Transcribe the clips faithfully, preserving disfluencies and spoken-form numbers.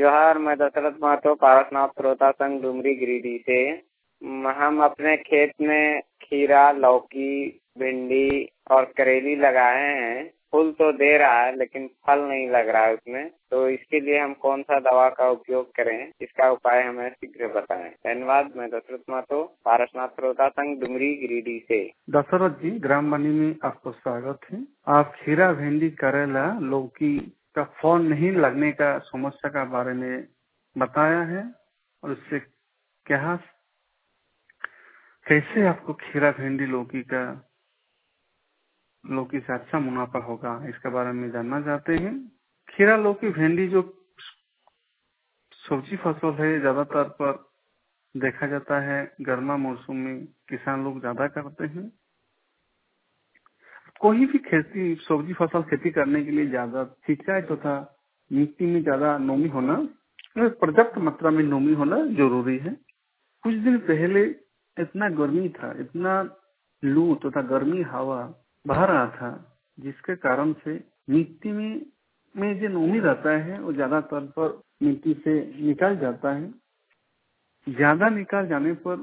जोहार, मैं दशरथ महतो पारसनाथ श्रोता संघ डुमरी गिरिडीह से। म- हम अपने खेत में खीरा, लौकी, भिंडी और करेली लगाए हैं। फूल तो दे रहा है लेकिन फल नहीं लग रहा है उसमें, तो इसके लिए हम कौन सा दवा का उपयोग करें, इसका उपाय हमें शीघ्र बताएं। धन्यवाद। मैं दशरथ महतो पारसनाथ श्रोता संघ डुमरी गिरिडीह से। दशरथ जी, ग्राम बनी में आपको स्वागत है। आप खीरा, भिंडी, करेला, लौकी का फल नहीं लगने का समस्या का बारे में बताया है और उससे क्या कैसे आपको खीरा, भिंडी, लौकी का लौकी से अच्छा मुनाफा होगा, इसके बारे में जानना चाहते हैं। खीरा, लौकी, भिंडी जो सब्जी फसल है, ज्यादातर पर देखा जाता है गर्मा मौसम में किसान लोग ज्यादा करते हैं। कोई भी खेती सब्जी फसल खेती करने के लिए ज्यादा सिंचाई तथा तो मिट्टी में ज्यादा नमी होना, पर्याप्त मात्रा में नमी होना जरूरी है। कुछ दिन पहले इतना गर्मी था, इतना लू तथा तो गर्मी हवा बह रहा था, जिसके कारण से मिट्टी में में जो नमी रहता है वो ज्यादातर पर मिट्टी से निकाल जाता है। ज्यादा निकाल जाने पर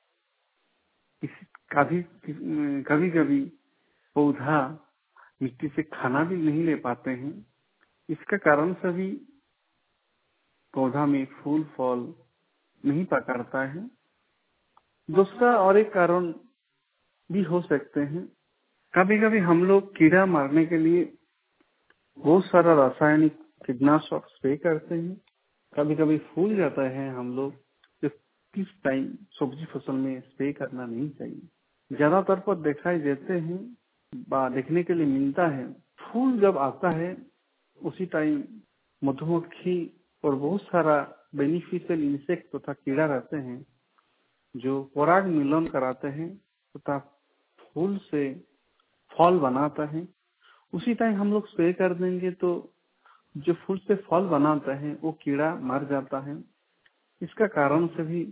कभी कभी कभी पौधा मिट्टी से खाना भी नहीं ले पाते हैं। इसके कारण से भी पौधा में फूल फल नहीं पकड़ता है। दूसरा और एक कारण भी हो सकते हैं, कभी कभी हम लोग कीड़ा मारने के लिए बहुत सारा रासायनिक कीटनाशक स्प्रे करते हैं। कभी कभी फूल जाता है हम लोग, तो किस टाइम सब्जी फसल में स्प्रे करना नहीं चाहिए। ज्यादातर पर दिखाई देते हैं, देखने के लिए मिलता है, फूल जब आता है उसी टाइम मधुमक्खी और बहुत सारा बेनिफिशियल इंसेक्ट तथा कीड़ा रहते हैं जो पराग मिलन कराते हैं तथा फूल से फल बनाता है। उसी टाइम हम लोग स्प्रे कर देंगे तो जो फूल से फल बनाता है वो कीड़ा मर जाता है। इसका कारण से भी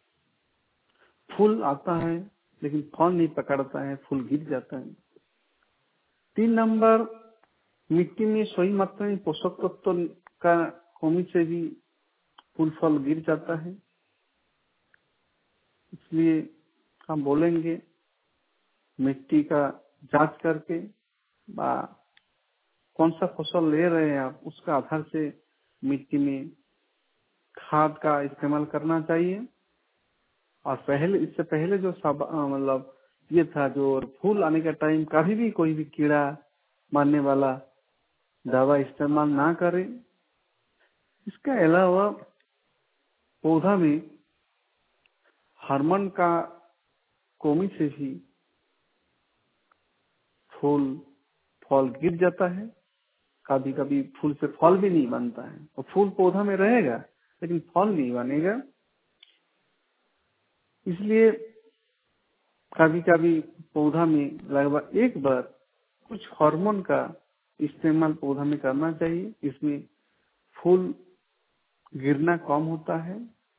फूल आता है लेकिन फल नहीं पकड़ता है, फूल गिर जाता है। तीन नंबर, मिट्टी में सही मात्रा में पोषक तत्व का कमी से भी फूल फल गिर जाता है। इसलिए हम बोलेंगे मिट्टी का जांच करके बा कौन सा फसल ले रहे हैं आप, उसका आधार से मिट्टी में खाद का इस्तेमाल करना चाहिए। और पहले इससे पहले जो सब मतलब ये था, जो फूल आने का टाइम कभी भी कोई भी कीड़ा मारने वाला दवा इस्तेमाल ना करें। इसके अलावा पौधा में हार्मोन का कमी से भी फूल फल गिर जाता है। कभी कभी फूल से फल भी नहीं बनता है और फूल पौधा में रहेगा लेकिन फल नहीं बनेगा। इसलिए कभी कभी पौधा में लगभग एक बार कुछ हार्मोन का इस्तेमाल पौधा में करना चाहिए। इसमें फूल गिरना कम होता है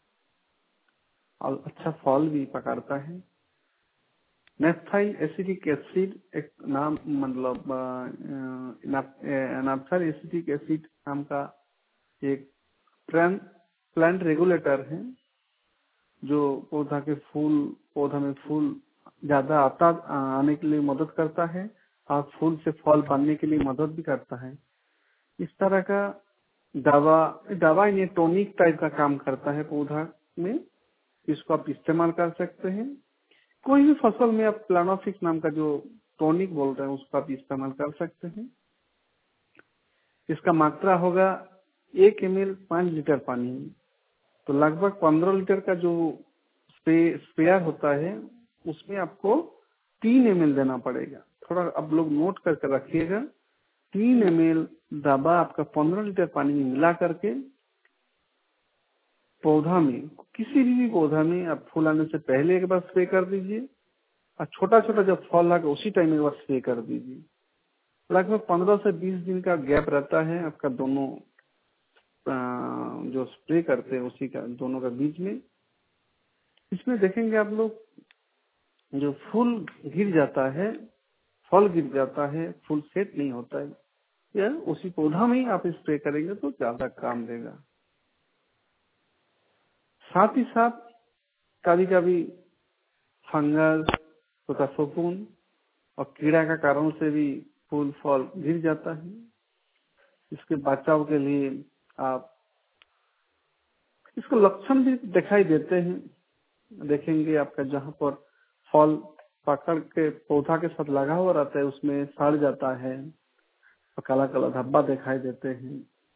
और अच्छा फल भी पकड़ता है। नेफ्थाइल एसिटिक एसिड एक नाम मतलब नेफ्थाइल एसिटिक एसिड नाम का एक प्लांट प्लांट रेगुलेटर है जो पौधा के फूल पौधा में फूल ज्यादा आता आने के लिए मदद करता है और फूल से फल बनने के लिए मदद भी करता है। इस तरह का दवा दवा ये टॉनिक टाइप का काम करता है पौधा में, इसको आप इस्तेमाल कर सकते हैं। कोई भी फसल में आप प्लानोफिक्स नाम का जो टॉनिक बोल रहे हैं उसका आप इस्तेमाल कर सकते हैं। इसका मात्रा होगा एक एम एल पांच लीटर पानी में, तो लगभग पंद्रह लीटर का जो स्प्रे स्प्रेयर होता है उसमें आपको तीन एम एल देना पड़ेगा। थोड़ा आप लोग नोट करके रखिएगा, तीन एम एल दवा आपका पंद्रह लीटर पानी में मिला करके पौधा में, किसी भी पौधा में आप फूल आने से पहले एक बार स्प्रे कर दीजिए और छोटा छोटा जब फल लगा उसी टाइम एक बार स्प्रे कर दीजिए। लगभग पंद्रह से बीस दिन का गैप रहता है आपका दोनों जो स्प्रे करते हैं उसी का दोनों का बीच में। इसमें देखेंगे आप लोग जो फूल गिर जाता है, फल गिर जाता है, फूल सेट नहीं होता है, या उसी पौधा में ही आप स्प्रे करेंगे तो ज्यादा काम देगा। साथ ही साथ कभी कभी फंगस तथा फफूंद और कीड़ा का कारण से भी फूल फल गिर जाता है। इसके बचाव के लिए आप इसको लक्षण भी दिखाई देते हैं, देखेंगे आपका जहाँ पर फल पकड़ के पौधा के साथ लगा हुआ रहता है उसमें सड़ जाता है और काला काला धब्बा दिखाई देते हैं।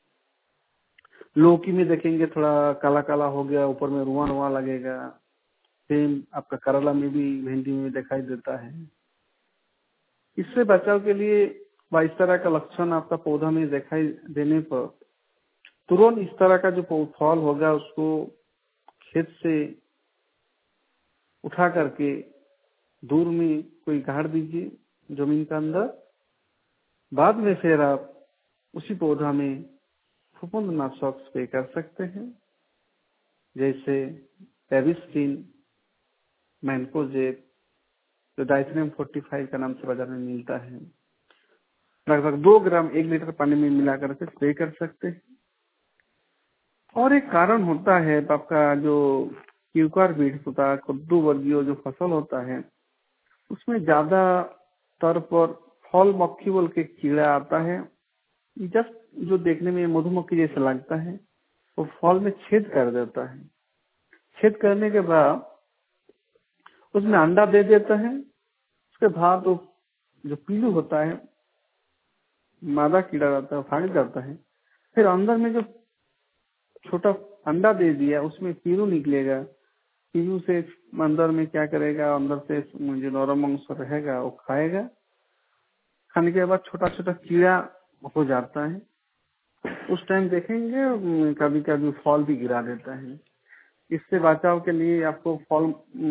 लौकी में देखेंगे थोड़ा काला काला हो गया, ऊपर में रुआ रुआ लगेगा। सेम आपका करेला में भी, भिंडी में दिखाई देता है। इससे बचाव के लिए इस तरह का लक्षण आपका पौधा में दिखाई देने पर तुरंत इस तरह का जो फल होगा उसको खेत से उठा करके दूर में कोई गाड़ दीजिए जमीन के अंदर। बाद में फिर आप उसी पौधा में फफूंदनाशक स्प्रे कर सकते हैं, जैसे एविस्टिन, मैनकोजेब, जो डाइथेनियम पैंतालीस का नाम से बाजार में मिलता है। लगभग दो ग्राम एक लीटर पानी में मिला करके स्प्रे कर सकते हैं। और एक कारण होता है आपका जो क्यूकर बीट होता है, कद्दू वर्गीय जो फसल होता है उसमें ज्यादा तौर पर फल मक्खी बोल के कीड़ा आता है। जस्ट जो देखने में मधुमक्खी जैसा लगता है, वो फल में छेद कर देता है। छेद करने के बाद उसमें अंडा दे देता है। उसके बाद वो जो पीलू होता है, मादा कीड़ा रहता है, भाग जाता है। फिर अंदर में जो छोटा अंडा दे दिया उसमें पीलू निकलेगा। पीलू से अंदर में क्या करेगा, अंदर से जो नरम अंश रहेगा वो खाएगा। खाने के बाद छोटा छोटा कीड़ा हो जाता है। उस टाइम देखेंगे कभी कभी फल भी गिरा देता है। इससे बचाव के लिए आपको फल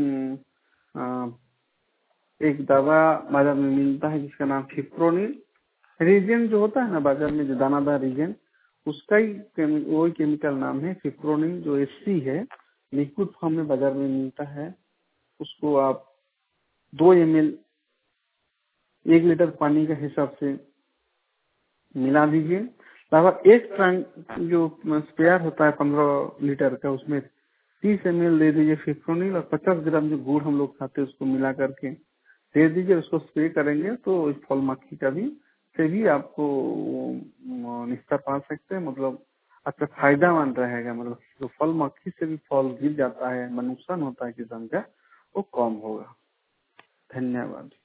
एक दवा बाजार में मिलता है जिसका नाम फिप्रोनिल रीजन जो होता है ना बाजार में, जो दानादार रीजन, उसका ही वही केमिकल नाम है फिप्रोनिल, जो एससी है, लिक्विड फॉर्म में बाजार में मिलता है। उसको आप दो एम एल एक लीटर पानी के हिसाब से मिला दीजिए। लगभग एक टैंक जो स्प्रेयर होता है पंद्रह लीटर का, उसमें तीस एम एल दे दीजिए फिप्रोनिल और पचास ग्राम जो गुड़ हम लोग खाते हैं उसको मिला करके दे दीजिए। उसको स्प्रे करेंगे तो इस फल मक्खी का भी से भी आपको निस्तार पा सकते हैं। मतलब अच्छा फायदामंद रहेगा। मतलब जो फल मक्खी से भी फल गिर जाता है, नुकसान होता है किसान का, वो कम होगा। धन्यवाद।